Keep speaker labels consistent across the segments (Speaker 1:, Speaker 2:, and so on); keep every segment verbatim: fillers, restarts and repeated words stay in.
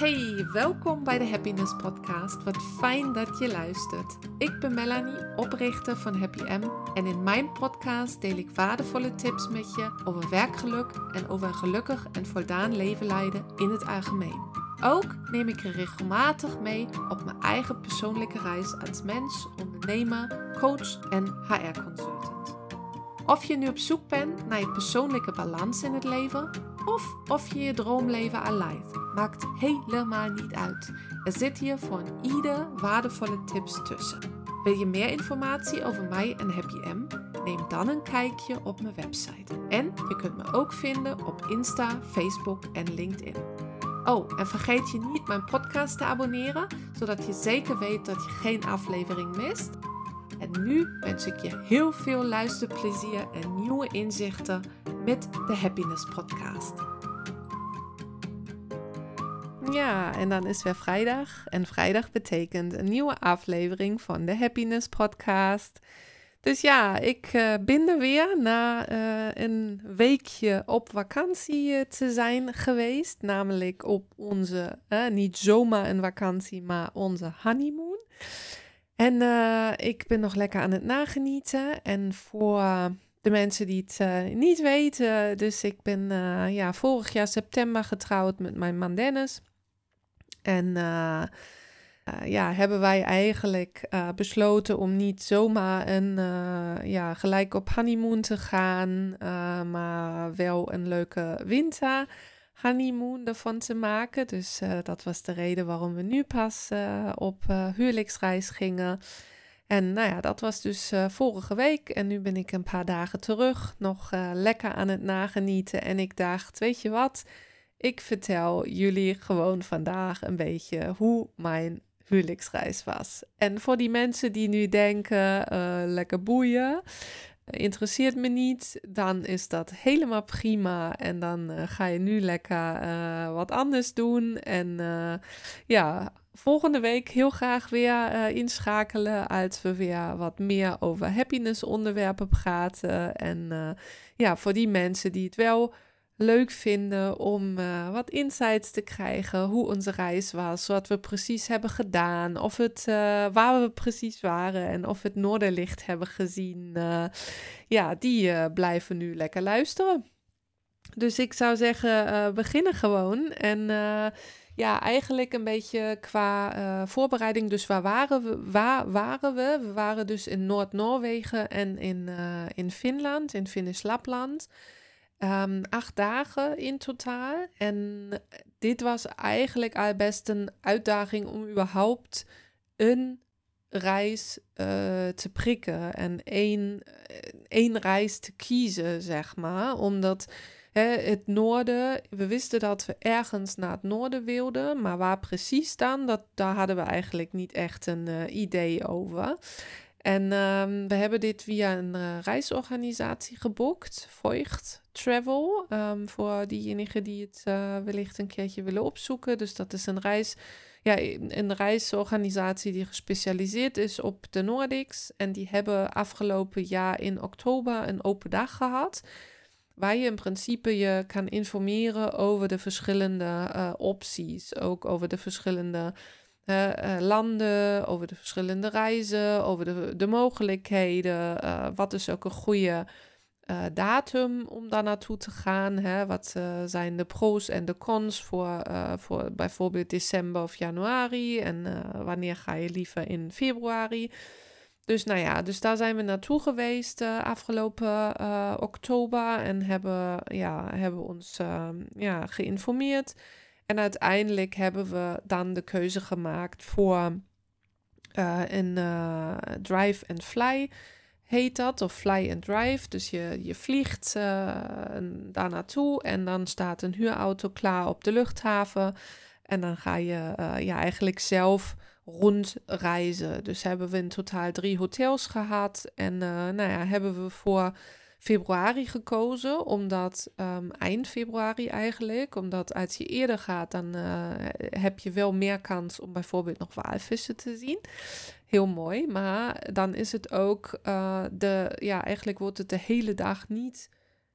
Speaker 1: Hey, welkom bij de Happiness Podcast. Wat fijn dat je luistert. Ik ben Melanie, oprichter van Happy M. En in mijn podcast deel ik waardevolle tips met je over werkgeluk en over een gelukkig en voldaan leven leiden in het algemeen. Ook neem ik je regelmatig mee op mijn eigen persoonlijke reis als mens, ondernemer, coach en H R-consultant. Of je nu op zoek bent naar je persoonlijke balans in het leven, of of je je droomleven al leidt, maakt helemaal niet uit. Er zit hier voor een ieder waardevolle tips tussen. Wil je meer informatie over mij en Happy M? Neem dan een kijkje op mijn website. En je kunt me ook vinden op Insta, Facebook en LinkedIn. Oh, en vergeet je niet mijn podcast te abonneren, zodat je zeker weet dat je geen aflevering mist. En nu wens ik je heel veel luisterplezier en nieuwe inzichten met de Happiness Podcast. Ja, en dan is weer vrijdag. En vrijdag betekent een nieuwe aflevering van de Happiness Podcast. Dus ja, ik uh, ben er weer na uh, een weekje op vakantie uh, te zijn geweest. Namelijk op onze, uh, niet zomaar een vakantie, maar onze honeymoon. En uh, ik ben nog lekker aan het nagenieten. En voor uh, de mensen die het uh, niet weten, dus ik ben uh, ja, vorig jaar september getrouwd met mijn man Dennis. En uh, uh, ja, hebben wij eigenlijk uh, besloten om niet zomaar een, uh, ja, gelijk op honeymoon te gaan, uh, maar wel een leuke winter honeymoon ervan te maken. Dus uh, dat was de reden waarom we nu pas uh, op uh, huwelijksreis gingen. En nou ja, dat was dus uh, vorige week. En nu ben ik een paar dagen terug, nog uh, lekker aan het nagenieten. En ik dacht, weet je wat? Ik vertel jullie gewoon vandaag een beetje hoe mijn huwelijksreis was. En voor die mensen die nu denken, uh, lekker boeien, interesseert me niet, dan is dat helemaal prima. En dan uh, ga je nu lekker uh, wat anders doen. En uh, ja, volgende week heel graag weer uh, inschakelen als we weer wat meer over happiness onderwerpen praten. En uh, ja, voor die mensen die het wel leuk vinden om uh, wat insights te krijgen, hoe onze reis was, wat we precies hebben gedaan, of het, uh, waar we precies waren en of we het Noorderlicht hebben gezien. Uh, ja, die uh, blijven nu lekker luisteren. Dus ik zou zeggen, uh, beginnen gewoon. En uh, ja, eigenlijk een beetje qua uh, voorbereiding. Dus waar waren we? Waar waren we? We waren dus in Noord-Noorwegen en in, uh, in Finland, in Finnisch Lapland. Um, acht dagen in totaal. En dit was eigenlijk al best een uitdaging om überhaupt een reis uh, te prikken. En één, één reis te kiezen, zeg maar. Omdat hè, het noorden, we wisten dat we ergens naar het noorden wilden. Maar waar precies dan, dat, daar hadden we eigenlijk niet echt een uh, idee over. En um, we hebben dit via een uh, reisorganisatie geboekt, Voigt Travel, um, voor diegenigen die het uh, wellicht een keertje willen opzoeken. Dus dat is een reis, ja, een reisorganisatie die gespecialiseerd is op de Nordics. En die hebben afgelopen jaar in oktober een open dag gehad, waar je in principe je kan informeren over de verschillende uh, opties, ook over de verschillende Uh, uh, landen, over de verschillende reizen, over de, de mogelijkheden. Uh, wat is ook een goede uh, datum om daar naartoe te gaan? Hè? Wat uh, zijn de pro's en de cons voor, uh, voor bijvoorbeeld december of januari? En uh, wanneer ga je liever in februari? Dus nou ja, dus daar zijn we naartoe geweest uh, afgelopen uh, oktober en hebben, ja, hebben ons uh, ja, geïnformeerd. En uiteindelijk hebben we dan de keuze gemaakt voor uh, een uh, drive and fly, heet dat, of fly and drive. Dus je, je vliegt uh, daar naartoe en dan staat een huurauto klaar op de luchthaven. En dan ga je uh, ja, eigenlijk zelf rondreizen. Dus hebben we in totaal drie hotels gehad. En uh, nou ja, hebben we voor februari gekozen, omdat um, eind februari eigenlijk, omdat als je eerder gaat, dan uh, heb je wel meer kans om bijvoorbeeld nog walvissen te zien. Heel mooi, maar dan is het ook, uh, de, ja, eigenlijk wordt het de hele dag niet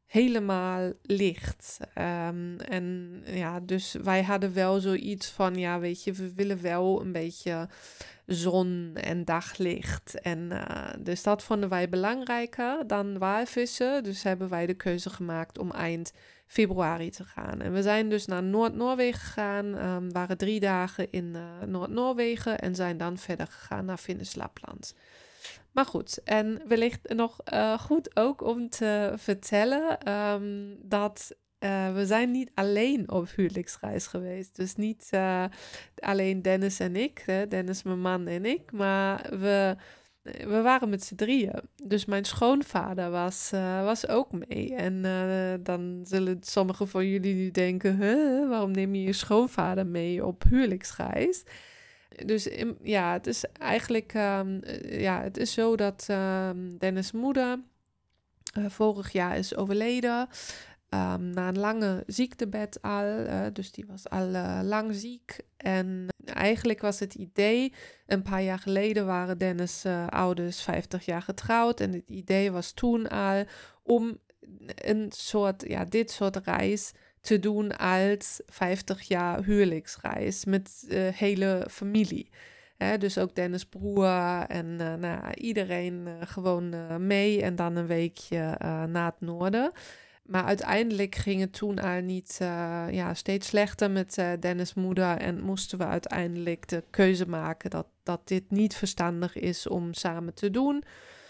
Speaker 1: helemaal licht. Um, en ja, dus wij hadden wel zoiets van, ja, weet je, we willen wel een beetje zon en daglicht. En uh, dus dat vonden wij belangrijker dan walvissen. Dus hebben wij de keuze gemaakt om eind februari te gaan. En we zijn dus naar Noord-Noorwegen gegaan, um, waren drie dagen in uh, Noord-Noorwegen en zijn dan verder gegaan naar Finnisch Lapland. Maar goed, en wellicht nog uh, goed ook om te vertellen um, dat uh, we zijn niet alleen op huwelijksreis geweest. Dus niet uh, alleen Dennis en ik, hè, Dennis mijn man en ik, maar we, we waren met z'n drieën. Dus mijn schoonvader was, uh, was ook mee. En uh, dan zullen sommigen van jullie nu denken, huh, waarom neem je je schoonvader mee op huwelijksreis? Dus ja, het is eigenlijk um, ja, het is zo dat um, Dennis' moeder uh, vorig jaar is overleden. Um, na een lange ziektebed al. Uh, dus die was al uh, lang ziek. En eigenlijk was het idee, een paar jaar geleden waren Dennis' uh, ouders vijftig jaar getrouwd. En het idee was toen al om een soort, ja, dit soort reis te doen als vijftig jaar huwelijksreis met de uh, hele familie. He, dus ook Dennis' broer en uh, nou, iedereen uh, gewoon uh, mee en dan een weekje uh, naar het noorden. Maar uiteindelijk ging het toen al niet uh, ja, steeds slechter met uh, Dennis' moeder en moesten we uiteindelijk de keuze maken dat, dat dit niet verstandig is om samen te doen.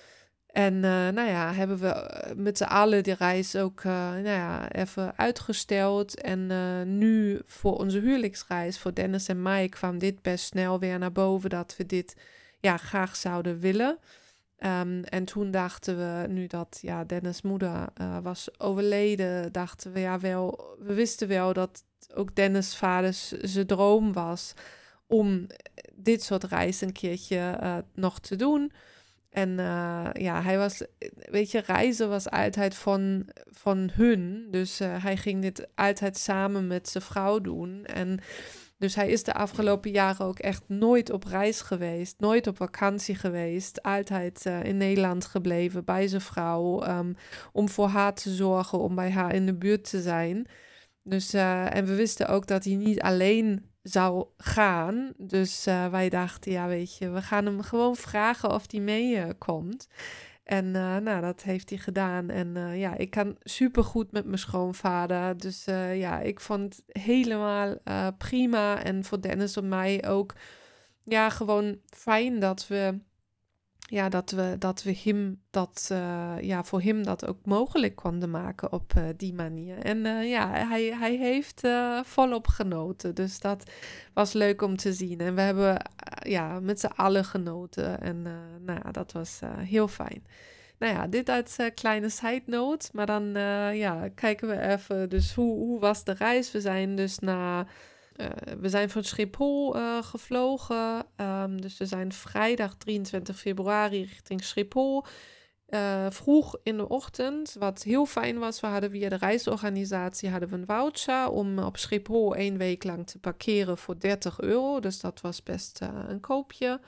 Speaker 1: En uh, nou ja, hebben we met z'n allen die reis ook uh, nou ja, even uitgesteld. En uh, nu voor onze huwelijksreis, voor Dennis en mij, kwam dit best snel weer naar boven dat we dit ja, graag zouden willen. Um, en toen dachten we, nu dat ja, Dennis' moeder uh, was overleden, dachten we ja wel, we wisten wel dat ook Dennis' vader zijn droom was om dit soort reis een keertje uh, nog te doen. En uh, ja, hij was, weet je, reizen was altijd van, van hun. Dus uh, hij ging dit altijd samen met zijn vrouw doen. En dus hij is de afgelopen jaren ook echt nooit op reis geweest. Nooit op vakantie geweest. Altijd uh, in Nederland gebleven bij zijn vrouw. Um, om voor haar te zorgen, om bij haar in de buurt te zijn. Dus, uh, en we wisten ook dat hij niet alleen zou gaan. Dus uh, wij dachten, ja weet je, we gaan hem gewoon vragen of hij meekomt. Uh, en uh, nou, dat heeft hij gedaan. En uh, ja, ik kan supergoed met mijn schoonvader. Dus uh, ja, ik vond het helemaal uh, prima. En voor Dennis en mij ook, ja, gewoon fijn dat we, ja, dat we, dat we hem dat, uh, ja, voor hem dat ook mogelijk konden maken op uh, die manier. En uh, ja, hij, hij heeft uh, volop genoten. Dus dat was leuk om te zien. En we hebben uh, ja, met z'n allen genoten. En uh, nou ja, dat was uh, heel fijn. Nou ja, dit als uh, kleine side note. Maar dan uh, ja, kijken we even. Dus hoe, hoe was de reis? We zijn dus naar... Uh, we zijn van Schiphol uh, gevlogen. Um, dus we zijn vrijdag drieëntwintig februari richting Schiphol. Uh, vroeg in de ochtend. Wat heel fijn was. We hadden via de reisorganisatie hadden we een voucher om op Schiphol één week lang te parkeren voor dertig euro. Dus dat was best uh, een koopje.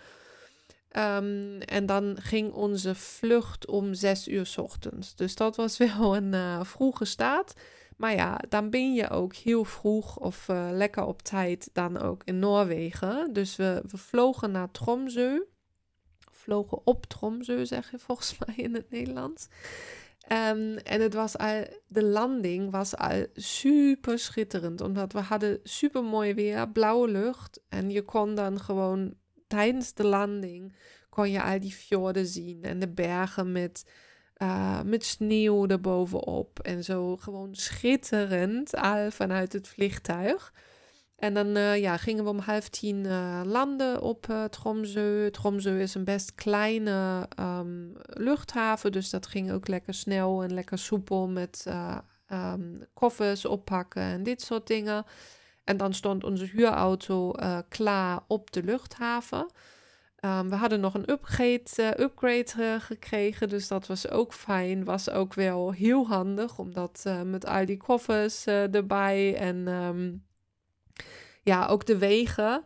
Speaker 1: Um, en dan ging onze vlucht om zes uur 's ochtends. Dus dat was wel een uh, vroege staat. Maar ja, dan ben je ook heel vroeg of uh, lekker op tijd dan ook in Noorwegen. Dus we, we vlogen naar Tromsø. Vlogen op Tromsø, zeg je volgens mij in het Nederlands. Um, en het was al, de landing was al super schitterend. Omdat we hadden super mooi weer, blauwe lucht. En je kon dan gewoon tijdens de landing kon je al die fjorden zien. En de bergen met... Uh, met sneeuw erbovenop en zo gewoon schitterend al vanuit het vliegtuig. En dan uh, ja, gingen we om half tien uh, landen op uh, Tromsø. Tromsø is een best kleine um, luchthaven, dus dat ging ook lekker snel en lekker soepel met uh, um, koffers oppakken en dit soort dingen. En dan stond onze huurauto uh, klaar op de luchthaven. Um, we hadden nog een upgrade, uh, upgrade uh, gekregen, dus dat was ook fijn. Was ook wel heel handig, omdat uh, met al die koffers uh, erbij en um, ja, ook de wegen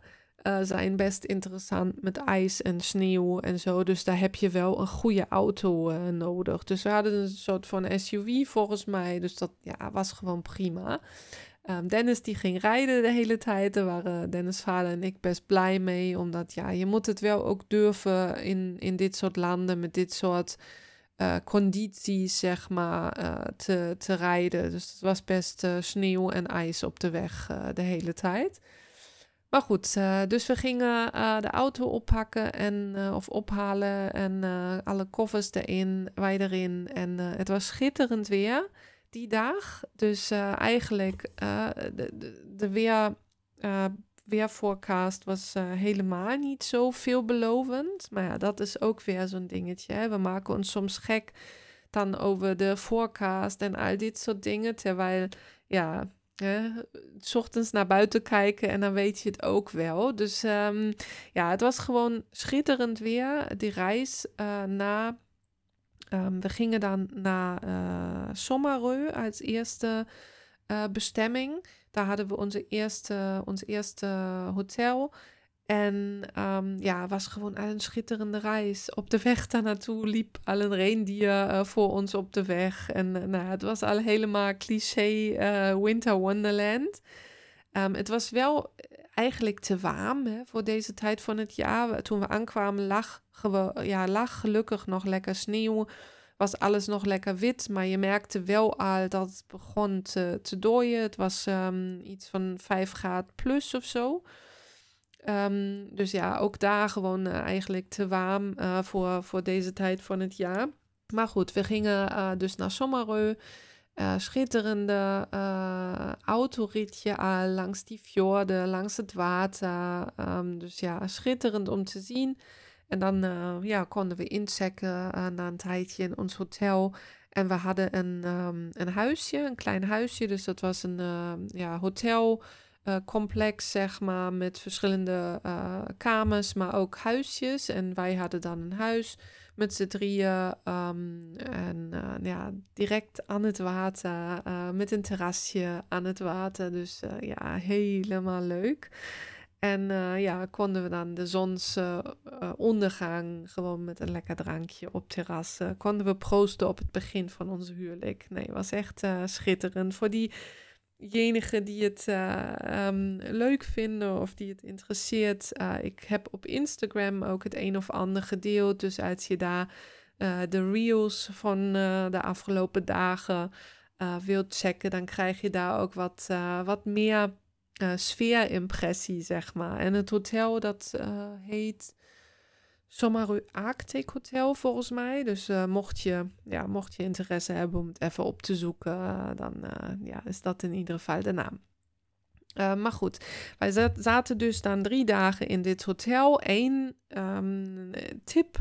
Speaker 1: uh, zijn best interessant met ijs en sneeuw en zo. Dus daar heb je wel een goede auto uh, nodig. Dus we hadden een soort van S U V volgens mij. Dus dat ja, was gewoon prima. Um, Dennis die ging rijden de hele tijd. Daar waren Dennis' vader en ik best blij mee. Omdat ja, je moet het wel ook durven in, in dit soort landen met dit soort uh, condities, zeg maar, uh, te, te rijden. Dus het was best uh, sneeuw en ijs op de weg uh, de hele tijd. Maar goed, uh, dus we gingen uh, de auto oppakken en, uh, of ophalen en uh, alle koffers erin, wij erin. En uh, het was schitterend weer die dag. Dus uh, eigenlijk uh, de, de, de weer, uh, weerforecast was uh, helemaal niet zo veelbelovend. Maar ja, dat is ook weer zo'n dingetje. Hè? We maken ons soms gek dan over de forecast en al dit soort dingen. Terwijl, ja... Uh, 's ochtends naar buiten kijken en dan weet je het ook wel. Dus um, ja, het was gewoon schitterend weer. Die reis uh, na... Um, we gingen dan naar uh, Sommerö als eerste uh, bestemming. Daar hadden we onze eerste, ons eerste hotel. En um, ja, het was gewoon een schitterende reis. Op de weg daar naartoe liep al een reendier uh, voor ons op de weg. En uh, nou, het was al helemaal cliché uh, Winter Wonderland. Um, het was wel eigenlijk te warm hè, voor deze tijd van het jaar. Toen we aankwamen lag, gewo- ja, lag gelukkig nog lekker sneeuw. Was alles nog lekker wit, maar je merkte wel al dat het begon te, te dooien. Het was um, iets van vijf graden plus of zo. Um, dus ja, ook daar gewoon uh, eigenlijk te warm uh, voor, voor deze tijd van het jaar. Maar goed, we gingen uh, dus naar Sommerö. Uh, schitterende uh, autoritje al langs die fjorden, langs het water. Um, dus ja, schitterend om te zien. En dan uh, ja, konden we inchecken uh, na een tijdje in ons hotel. En we hadden een, um, een huisje, een klein huisje. Dus dat was een uh, ja, hotelcomplex, uh, zeg maar, met verschillende uh, kamers, maar ook huisjes. En wij hadden dan een huis met z'n drieën. Um, en uh, ja, direct aan het water, uh, met een terrasje aan het water. Dus uh, ja, helemaal leuk. En uh, ja, konden we dan de zonsondergang uh, gewoon met een lekker drankje op terras. Uh, konden we proosten op het begin van onze huwelijk. Nee, was echt uh, schitterend. Voor diejenigen die het uh, um, leuk vinden of die het interesseert. Uh, ik heb op Instagram ook het een of ander gedeeld. Dus als je daar uh, de reels van uh, de afgelopen dagen uh, wilt checken, dan krijg je daar ook wat, uh, wat meer... Uh, sfeerimpressie, zeg maar. En het hotel, dat uh, heet Sommerö Arctic Hotel, volgens mij. Dus uh, mocht, je, ja, mocht je interesse hebben om het even op te zoeken, uh, dan uh, ja, is dat in ieder geval de naam. Uh, maar goed, wij zat, zaten dus dan drie dagen in dit hotel. Eén um, tip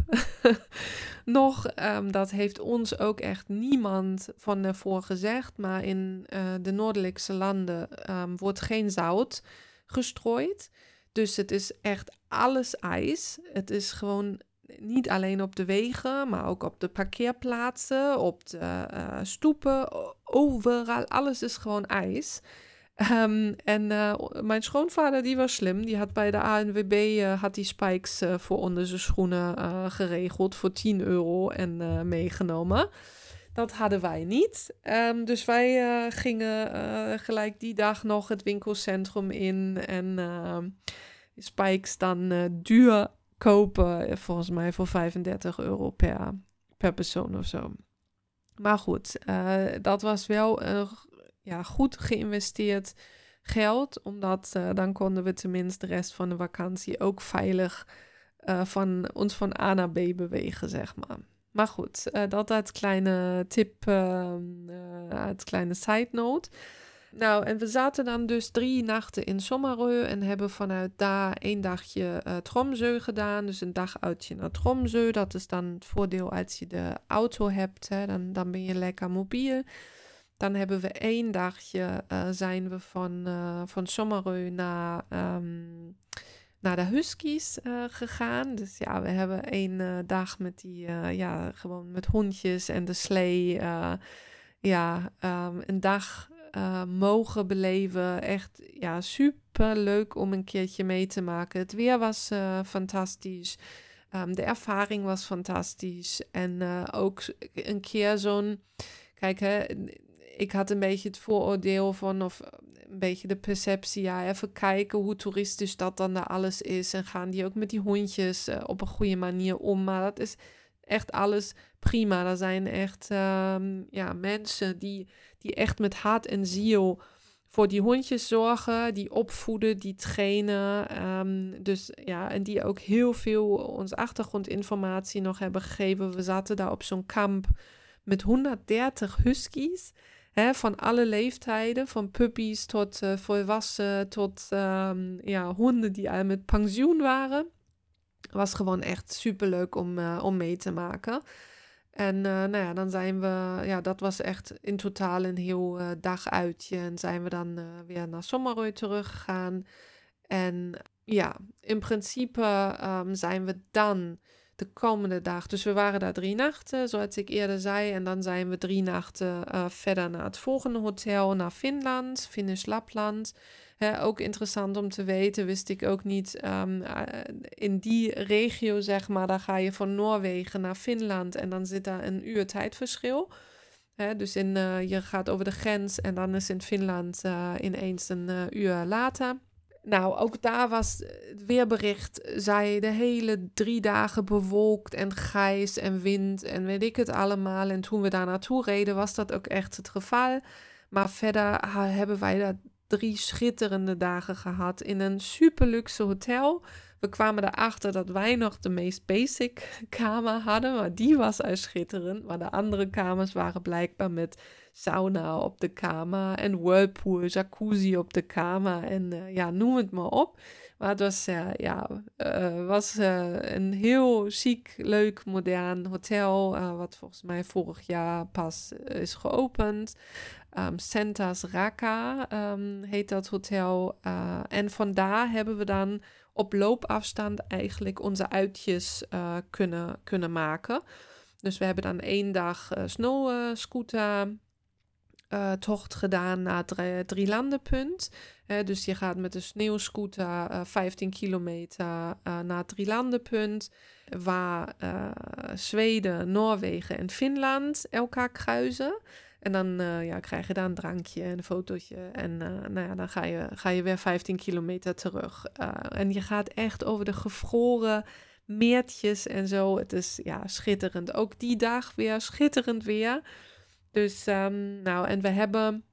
Speaker 1: nog, um, dat heeft ons ook echt niemand van ervoor gezegd. Maar in uh, de noordelijkse landen um, wordt geen zout gestrooid. Dus het is echt alles ijs. Het is gewoon niet alleen op de wegen, maar ook op de parkeerplaatsen, op de uh, stoepen, overal. Alles is gewoon ijs. Um, en uh, mijn schoonvader die was slim. Die had bij de A N W B uh, had die spikes uh, voor onder zijn schoenen uh, geregeld voor tien euro en uh, meegenomen. Dat hadden wij niet. Um, dus wij uh, gingen uh, gelijk die dag nog het winkelcentrum in en uh, die spikes dan uh, duur kopen. Volgens mij voor vijfendertig euro per, per persoon of zo. Maar goed, uh, dat was wel een ja, goed geïnvesteerd geld. Omdat uh, dan konden we tenminste de rest van de vakantie ook veilig uh, van ons van A naar B bewegen, zeg maar. Maar goed, uh, dat als kleine tip, uh, uh, als kleine side note. Nou, en we zaten dan dus drie nachten in Sommerö en hebben vanuit daar één dagje uh, Tromsø gedaan. Dus een dag uitje naar Tromsø. Dat is dan het voordeel als je de auto hebt, hè, dan, dan ben je lekker mobiel. Dan hebben we één dagje, uh, zijn we van, uh, van Sommerö naar, um, naar de Huskies uh, gegaan. Dus ja, we hebben één uh, dag met die, uh, ja, gewoon met hondjes en de slee. Uh, ja, um, een dag uh, mogen beleven. Echt ja, super leuk om een keertje mee te maken. Het weer was uh, fantastisch. Um, de ervaring was fantastisch. En uh, ook een keer zo'n... Kijk, hè, ik had een beetje het vooroordeel van... of een beetje de perceptie, ja, even kijken hoe toeristisch dat dan daar alles is. En gaan die ook met die hondjes uh, op een goede manier om. Maar dat is echt alles prima. Er zijn echt um, ja, mensen die, die echt met hart en ziel voor die hondjes zorgen, die opvoeden, die trainen. Um, dus ja, en die ook heel veel ons achtergrondinformatie nog hebben gegeven. We zaten daar op zo'n kamp met honderddertig huskies. Hè, van alle leeftijden, van puppies tot uh, volwassen, tot um, ja, honden die al met pensioen waren. Was gewoon echt superleuk om, uh, om mee te maken. En uh, nou ja, dan zijn we, ja, dat was echt in totaal een heel uh, daguitje. En zijn we dan uh, weer naar Sommerøy teruggegaan. En ja, in principe um, zijn we dan de komende dag. Dus we waren daar drie nachten, zoals ik eerder zei. En dan zijn we drie nachten uh, verder naar het volgende hotel, naar Finland, Finnish Lapland. He, ook interessant om te weten, wist ik ook niet. Um, uh, in die regio, zeg maar, daar ga je van Noorwegen naar Finland. En dan zit daar een uur tijdverschil. He, dus in, uh, je gaat over de grens en dan is in Finland uh, ineens een uh, uur later. Nou, ook daar was het weerbericht, zei de hele drie dagen bewolkt en grijs en wind en weet ik het allemaal. En toen we daar naartoe reden was dat ook echt het geval. Maar verder ha, hebben wij daar drie schitterende dagen gehad in een super luxe hotel. We kwamen erachter dat wij nog de meest basic kamer hadden, maar die was al schitterend. Maar de andere kamers waren blijkbaar met sauna op de kamer en whirlpool, jacuzzi op de kamer en uh, ja, noem het maar op. Maar het was, uh, ja, uh, was uh, een heel chic, leuk, modern hotel, uh, wat volgens mij vorig jaar pas uh, is geopend. Um, Sentas Raka um, heet dat hotel. Uh, en vandaar hebben we dan op loopafstand eigenlijk onze uitjes uh, kunnen, kunnen maken. Dus we hebben dan één dag uh, snowscooter uh, tocht gedaan naar het Drielandenpunt. Uh, dus je gaat met de sneeuwscooter uh, vijftien kilometer uh, naar het Drielandenpunt, waar uh, Zweden, Noorwegen en Finland elkaar kruisen. En dan uh, ja, krijg je daar een drankje en een fotootje. En uh, nou ja, dan ga je, ga je weer vijftien kilometer terug. Uh, en je gaat echt over de gevroren meertjes en zo. Het is ja, schitterend. Ook die dag weer schitterend weer. Dus um, nou, en we hebben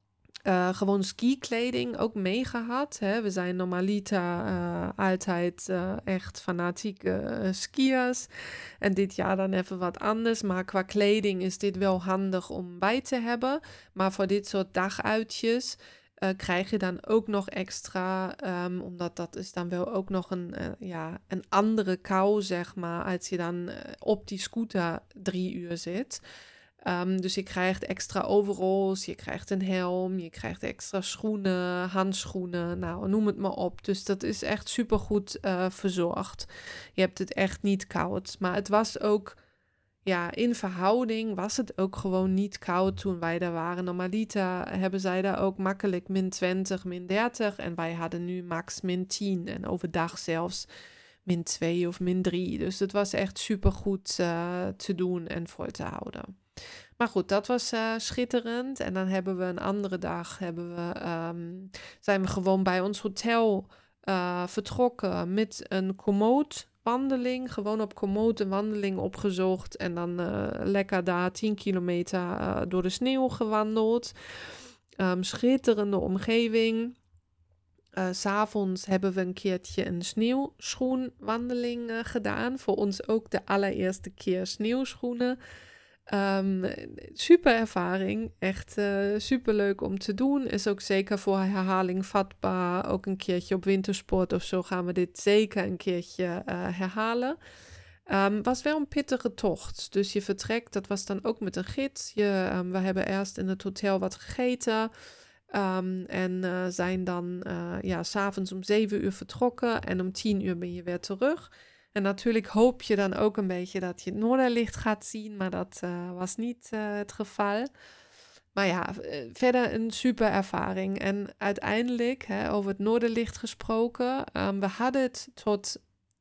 Speaker 1: uh, gewoon skikleding ook meegehad. Hè? We zijn normaliter uh, altijd uh, echt fanatieke uh, skiers. En dit jaar dan even wat anders. Maar qua kleding is dit wel handig om bij te hebben. Maar voor dit soort daguitjes uh, krijg je dan ook nog extra. Um, omdat dat is dan wel ook nog een, uh, ja, een andere kou, zeg maar. Als je dan uh, op die scooter drie uur zit. Um, dus je krijgt extra overalls, je krijgt een helm, je krijgt extra schoenen, handschoenen, nou noem het maar op. Dus dat is echt supergoed uh, verzorgd. Je hebt het echt niet koud. Maar het was ook, ja, in verhouding was het ook gewoon niet koud toen wij daar waren. Normaliter hebben zij daar ook makkelijk min twintig, min dertig en wij hadden nu max min tien en overdag zelfs min twee of min drie. Dus het was echt supergoed uh, te doen en vol te houden. Maar goed, dat was uh, schitterend. En dan hebben we een andere dag, hebben we, um, zijn we gewoon bij ons hotel uh, vertrokken met een komootwandeling. Gewoon op komoot een wandeling opgezocht. En dan uh, lekker daar tien kilometer uh, door de sneeuw gewandeld. Um, schitterende omgeving. Uh, 's avonds hebben we een keertje een sneeuwschoenwandeling uh, gedaan. Voor ons ook de allereerste keer sneeuwschoenen. Um, super ervaring, echt uh, super leuk om te doen. Is ook zeker voor herhaling vatbaar. Ook een keertje op wintersport of zo gaan we dit zeker een keertje uh, herhalen. Um, was wel een pittige tocht. Dus je vertrekt, dat was dan ook met een gids. Je, um, we hebben eerst in het hotel wat gegeten. Um, en uh, zijn dan uh, ja, 's avonds om zeven uur vertrokken. En om tien uur ben je weer terug. En natuurlijk hoop je dan ook een beetje dat je het noorderlicht gaat zien, maar dat uh, was niet uh, het geval. Maar ja, eh, verder een super ervaring. En uiteindelijk, hè, over het Noorderlicht gesproken, um, we hadden het tot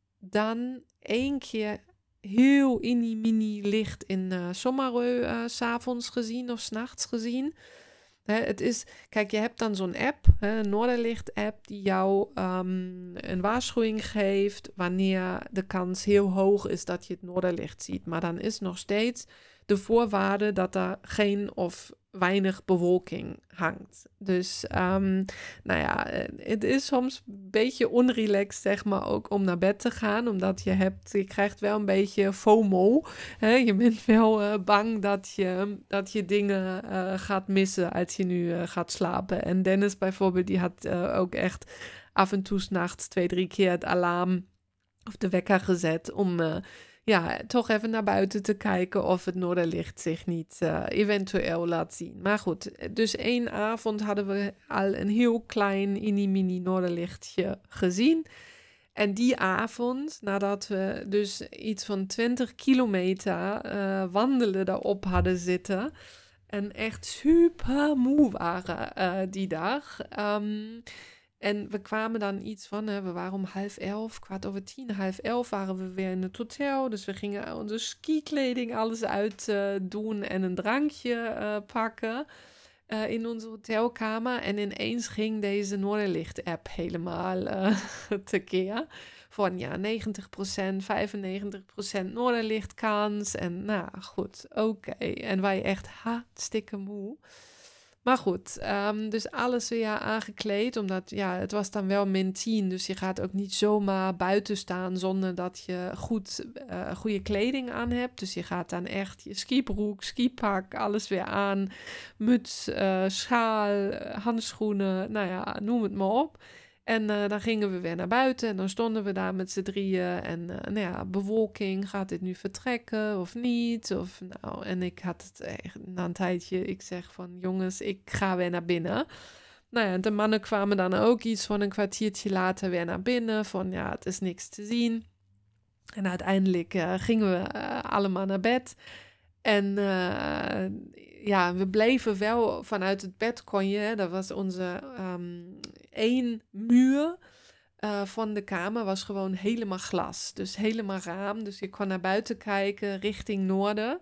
Speaker 1: dan één keer heel mini licht in uh, Sommerö uh, 's avonds gezien of 's nachts gezien. Hè, het is, kijk, je hebt dan zo'n app, hè, een Noorderlicht-app, die jou um, een waarschuwing geeft wanneer de kans heel hoog is dat je het Noorderlicht ziet. Maar dan is nog steeds de voorwaarde dat er geen of weinig bewolking hangt. Dus, um, nou ja, het is soms een beetje onrelaxed, zeg maar, ook om naar bed te gaan, omdat je hebt, je krijgt wel een beetje FOMO. Hè? Je bent wel uh, bang dat je, dat je dingen uh, gaat missen als je nu uh, gaat slapen. En Dennis bijvoorbeeld, die had uh, ook echt af en toe 's nachts twee, drie keer het alarm of de wekker gezet om uh, ja, toch even naar buiten te kijken of het Noorderlicht zich niet uh, eventueel laat zien. Maar goed, dus één avond hadden we al een heel klein mini-mini Noorderlichtje gezien. En die avond, nadat we dus iets van twintig kilometer uh, wandelen daarop hadden zitten en echt super moe waren uh, die dag. Um, En we kwamen dan iets van, hè, we waren om half elf, kwart over tien, half elf waren we weer in het hotel. Dus we gingen onze skikleding alles uit uh, doen en een drankje uh, pakken uh, in onze hotelkamer. En ineens ging deze Noorderlicht-app helemaal uh, tekeer. Van ja, negentig procent, vijfennegentig procent Noorderlichtkans. En nou goed, oké. Okay. En wij echt hartstikke moe. Maar goed, um, dus alles weer aangekleed, omdat ja, het was dan wel min tien, dus je gaat ook niet zomaar buiten staan zonder dat je goed, uh, goede kleding aan hebt. Dus je gaat dan echt je skibroek, skipak, alles weer aan, muts, uh, schaal, handschoenen, nou ja, noem het maar op. En uh, dan gingen we weer naar buiten en dan stonden we daar met z'n drieën. En uh, nou ja, bewolking, gaat dit nu vertrekken of niet? Of, nou, en ik had het echt na een tijdje, ik zeg van jongens, ik ga weer naar binnen. Nou ja, de mannen kwamen dan ook iets van een kwartiertje later weer naar binnen. Van ja, het is niks te zien. En uiteindelijk uh, gingen we uh, allemaal naar bed. En uh, ja, we bleven wel vanuit het bed kon je, hè, dat was onze um, één muur uh, van de kamer, was gewoon helemaal glas. Dus helemaal raam, dus je kon naar buiten kijken richting noorden.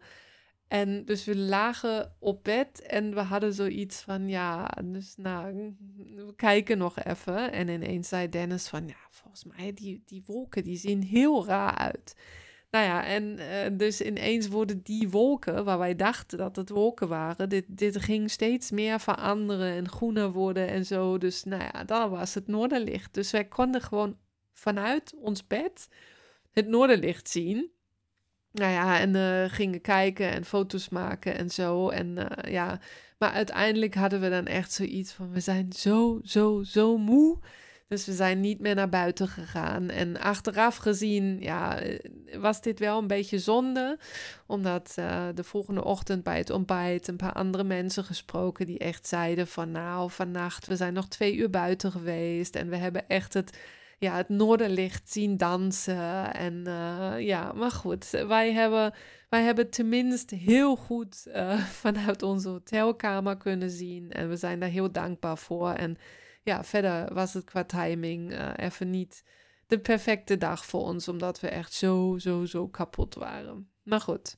Speaker 1: En dus we lagen op bed en we hadden zoiets van, ja, dus nou, we kijken nog even. En ineens zei Dennis van, ja, volgens mij die, die wolken, die zien heel raar uit. Nou ja, en uh, dus ineens worden die wolken, waar wij dachten dat het wolken waren, dit, dit ging steeds meer veranderen en groener worden en zo. Dus nou ja, dat was het Noorderlicht. Dus wij konden gewoon vanuit ons bed het Noorderlicht zien. Nou ja, en uh, gingen kijken en foto's maken en zo. En uh, ja, maar uiteindelijk hadden we dan echt zoiets van, we zijn zo, zo, zo moe. Dus we zijn niet meer naar buiten gegaan. En achteraf gezien, ja, was dit wel een beetje zonde. Omdat uh, de volgende ochtend bij het ontbijt een paar andere mensen gesproken die echt zeiden van, nou, vannacht, we zijn nog twee uur buiten geweest. En we hebben echt het, ja, het Noorderlicht zien dansen. En uh, ja, maar goed, wij hebben, wij hebben tenminste heel goed uh, vanuit onze hotelkamer kunnen zien. En we zijn daar heel dankbaar voor. En ja, verder was het qua timing uh, even niet de perfecte dag voor ons, omdat we echt zo, zo, zo kapot waren. Maar goed.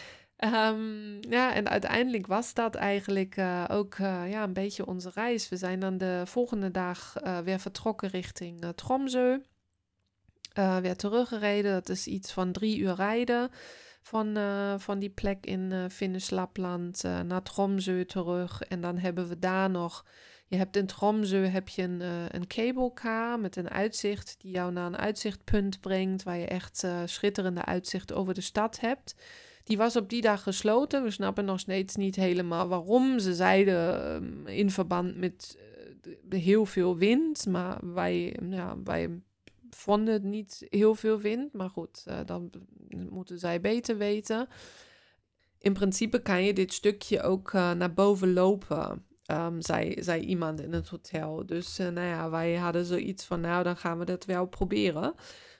Speaker 1: Um, ja, en uiteindelijk was dat eigenlijk uh, ook uh, ja, een beetje onze reis. We zijn dan de volgende dag uh, weer vertrokken richting uh, Tromsø. Uh, weer teruggereden. Dat is iets van drie uur rijden van, uh, van die plek in uh, Finnisch Lapland uh, naar Tromsø terug. En dan hebben we daar nog... Je hebt in Tromsø heb je een, uh, een cablecar met een uitzicht die jou naar een uitzichtpunt brengt waar je echt uh, schitterende uitzicht over de stad hebt. Die was op die dag gesloten. We snappen nog steeds niet helemaal waarom. Ze zeiden um, in verband met uh, heel veel wind, maar wij, ja, wij vonden het niet heel veel wind. Maar goed, uh, dan moeten zij beter weten. In principe kan je dit stukje ook uh, naar boven lopen. Um, zei, zei iemand in het hotel. Dus uh, nou ja, wij hadden zoiets van, nou, dan gaan we dat wel proberen.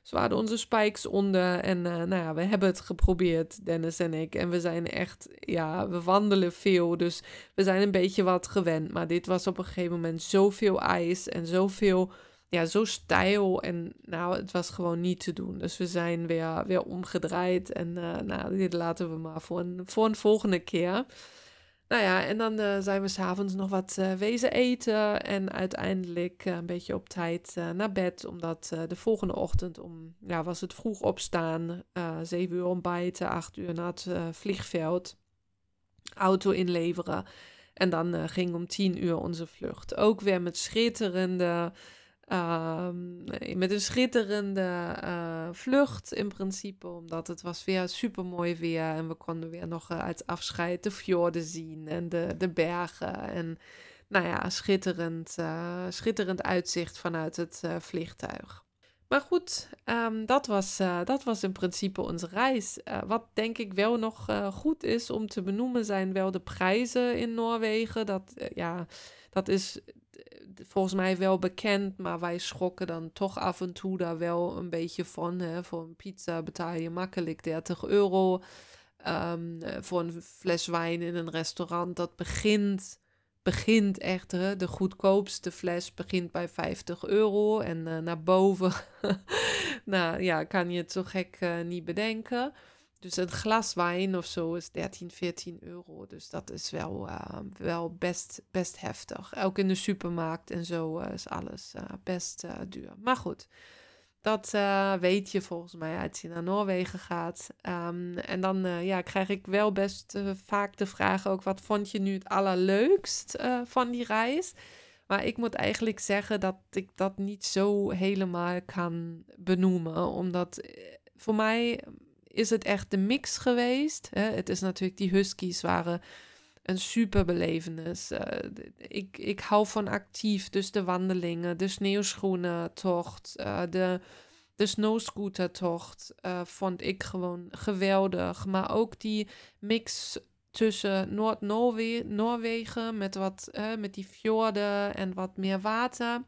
Speaker 1: zwaarden onze spikes onder. En uh, nou ja, we hebben het geprobeerd, Dennis en ik. En we zijn echt, ja, we wandelen veel. Dus we zijn een beetje wat gewend. Maar dit was op een gegeven moment zoveel ijs en zoveel, ja, zo steil. En nou, het was gewoon niet te doen. Dus we zijn weer, weer omgedraaid. En uh, nou, dit laten we maar voor een, voor een volgende keer. Nou ja, en dan uh, zijn we s'avonds nog wat uh, wezen eten en uiteindelijk uh, een beetje op tijd uh, naar bed, omdat uh, de volgende ochtend om, ja, was het vroeg opstaan, uh, zeven uur ontbijten, acht uur naar het uh, vliegveld, auto inleveren en dan uh, ging om tien uur onze vlucht. Ook weer met schitterende... Uh, met een schitterende uh, vlucht in principe, omdat het was weer super mooi weer en we konden weer nog uh, uit afscheid de fjorden zien en de, de bergen en nou ja, schitterend, uh, schitterend uitzicht vanuit het uh, vliegtuig. Maar goed, um, dat, was, uh, dat was in principe onze reis. Uh, wat denk ik wel nog uh, goed is om te benoemen zijn wel de prijzen in Noorwegen. Dat, uh, ja, dat is volgens mij wel bekend, maar wij schrokken dan toch af en toe daar wel een beetje van. Hè. Voor een pizza betaal je makkelijk dertig euro. Um, voor een fles wijn in een restaurant, dat begint, begint echt, hè. De goedkoopste fles begint bij vijftig euro. En uh, naar boven, nou ja, kan je het zo gek uh, niet bedenken. Dus een glas wijn of zo is dertien, veertien euro. Dus dat is wel, uh, wel best, best heftig. Ook in de supermarkt en zo uh, is alles uh, best uh, duur. Maar goed, dat uh, weet je volgens mij als je naar Noorwegen gaat. Um, en dan uh, ja, krijg ik wel best uh, vaak de vraag ook, wat vond je nu het allerleukst uh, van die reis? Maar ik moet eigenlijk zeggen dat ik dat niet zo helemaal kan benoemen. Omdat uh, voor mij... is het echt de mix geweest. Hè? Het is natuurlijk, die huskies waren een super belevenis. Uh, ik, ik hou van actief, dus de wandelingen, de sneeuwschoenentocht, uh, de, de snowscootertocht uh, vond ik gewoon geweldig. Maar ook die mix tussen Noord-Noorwegen met, wat, uh, met die fjorden en wat meer water.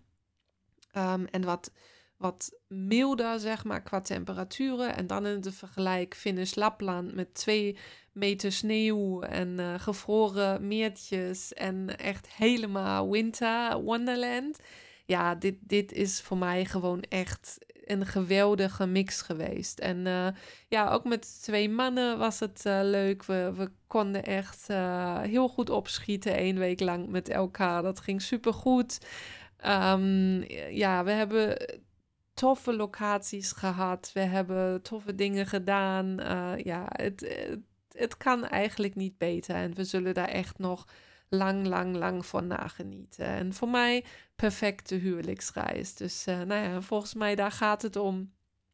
Speaker 1: Um, en wat... wat milder, zeg maar, qua temperaturen. En dan in de vergelijk Finnish Lapland met twee meter sneeuw en uh, gevroren meertjes en echt helemaal winter wonderland. Ja, dit, dit is voor mij gewoon echt een geweldige mix geweest. En uh, ja, ook met twee mannen was het uh, leuk. We, we konden echt uh, heel goed opschieten één week lang met elkaar. Dat ging supergoed. Um, ja, we hebben... toffe locaties gehad. We hebben toffe dingen gedaan. Uh, ja, het, het, het kan eigenlijk niet beter. En we zullen daar echt nog lang, lang, lang van nagenieten. En voor mij perfecte huwelijksreis. Dus uh, nou ja, volgens mij daar gaat het om.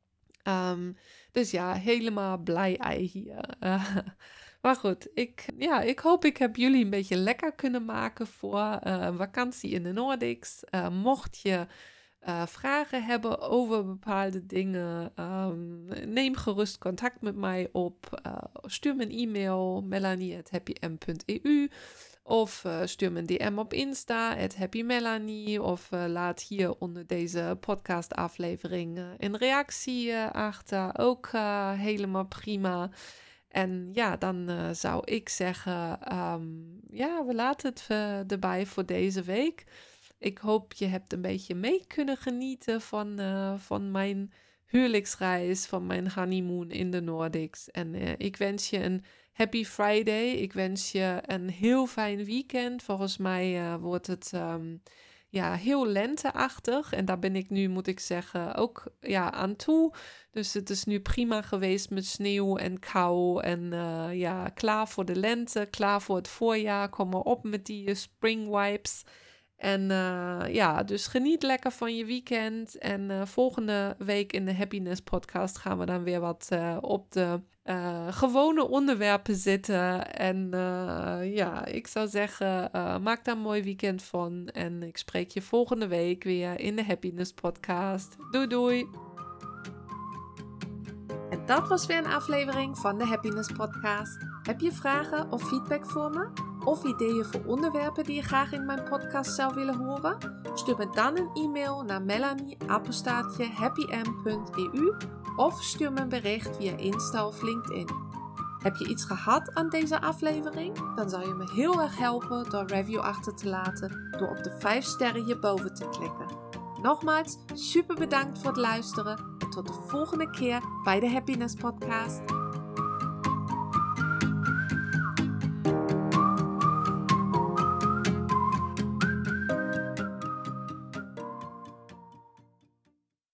Speaker 1: Um, dus ja, helemaal blij ei hier. Uh, maar goed, ik, ja, ik hoop ik heb jullie een beetje lekker kunnen maken voor uh, een vakantie in de Nordics. Uh, mocht je... Uh, vragen hebben over bepaalde dingen, um, neem gerust contact met mij op. Uh, stuur me een e-mail, melanie at happy m punt e u. Of uh, stuur me een D M op Insta, at happymelanie. Of uh, laat hier onder deze podcastaflevering uh, een reactie uh, achter. Ook uh, helemaal prima. En ja, dan uh, zou ik zeggen, um, ja, we laten het uh, erbij voor deze week. Ik hoop je hebt een beetje mee kunnen genieten van, uh, van mijn huwelijksreis, van mijn honeymoon in de Nordics. En uh, ik wens je een happy Friday. Ik wens je een heel fijn weekend. Volgens mij uh, wordt het um, ja, heel lenteachtig. En daar ben ik nu, moet ik zeggen, ook ja, aan toe. Dus het is nu prima geweest met sneeuw en kou. En uh, ja, klaar voor de lente, klaar voor het voorjaar. Kom maar op met die uh, spring vibes. En uh, ja, dus geniet lekker van je weekend. En uh, volgende week in de Happiness podcast gaan we dan weer wat uh, op de uh, gewone onderwerpen zitten. En uh, ja, ik zou zeggen, uh, maak daar een mooi weekend van. En ik spreek je volgende week weer in de Happiness podcast. Doei doei! En dat was weer een aflevering van de Happiness podcast. Heb je vragen of feedback voor me? of ideeën voor onderwerpen die je graag in mijn podcast zou willen horen? Stuur me dan een e-mail naar melanie apenstaartje happym punt e u of stuur me een bericht via Insta of LinkedIn. Heb je iets gehad aan deze aflevering? Dan zou je me heel erg helpen door een review achter te laten door op de vijf sterren hierboven te klikken. Nogmaals, super bedankt voor het luisteren en tot de volgende keer bij de Happiness Podcast.